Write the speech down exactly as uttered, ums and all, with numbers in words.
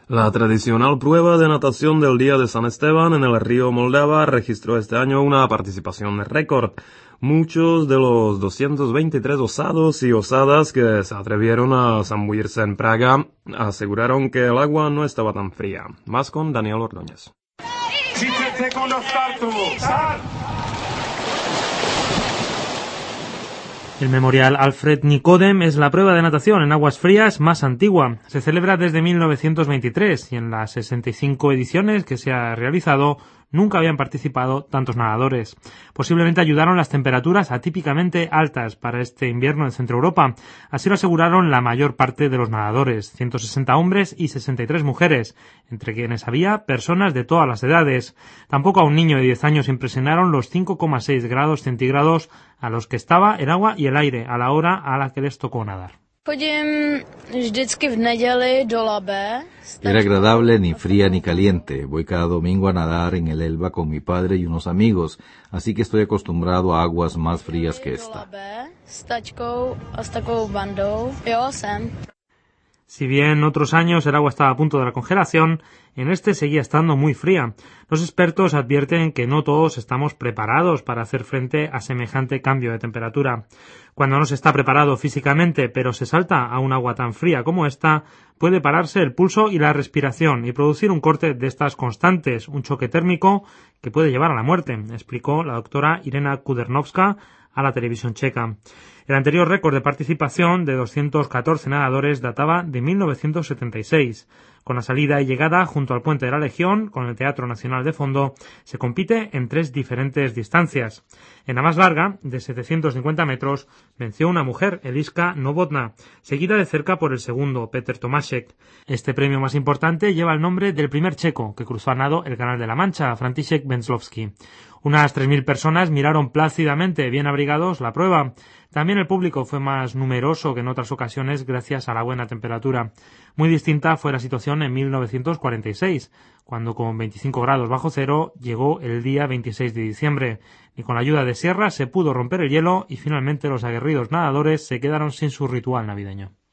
La tradicional prueba de natación del Día de San Esteban en el río Moldava registró este año una participación récord. Muchos de los doscientos veintitrés osados y osadas que se atrevieron a zambullirse en Praga aseguraron que el agua no estaba tan fría. Más con Daniel Ordóñez. El Memorial Alfred Nikodem es la prueba de natación en aguas frías más antigua. Se celebra desde mil novecientos veintitrés y en las sesenta y cinco ediciones que se ha realizado nunca habían participado tantos nadadores. Posiblemente ayudaron las temperaturas atípicamente altas para este invierno en Centro Europa. Así lo aseguraron la mayor parte de los nadadores, ciento sesenta hombres y sesenta y tres mujeres, entre quienes había personas de todas las edades. Tampoco a un niño de diez años impresionaron los cinco coma seis grados centígrados a los que estaba el agua y el aire a la hora a la que les tocó nadar. Era agradable, ni fría ni caliente. Voy cada domingo a nadar en el Elba con mi padre y unos amigos, así que estoy acostumbrado a aguas más frías que esta. Si bien otros años el agua estaba a punto de la congelación, en este seguía estando muy fría. Los expertos advierten que no todos estamos preparados para hacer frente a semejante cambio de temperatura. Cuando no se está preparado físicamente, pero se salta a un agua tan fría como esta, puede pararse el pulso y la respiración y producir un corte de estas constantes, un choque térmico que puede llevar a la muerte, explicó la doctora Irena Kudernovska a la televisión checa. El anterior récord de participación de doscientos catorce nadadores databa de mil novecientos setenta y seis. Con la salida y llegada junto al Puente de la Legión, con el Teatro Nacional de fondo, se compite en tres diferentes distancias. En la más larga, de setecientos cincuenta metros, venció una mujer, Eliska Novotná, seguida de cerca por el segundo, Petr Tomášek. Este premio más importante lleva el nombre del primer checo que cruzó a nado el Canal de la Mancha, František Venclovský. Unas tres mil personas miraron plácidamente, bien abrigados, la prueba. También el público fue más numeroso que en otras ocasiones gracias a la buena temperatura. Muy distinta fue la situación en mil novecientos cuarenta y seis, cuando con veinticinco grados bajo cero llegó el día veintiséis de diciembre. Y con la ayuda de sierras se pudo romper el hielo y finalmente los aguerridos nadadores se quedaron sin su ritual navideño.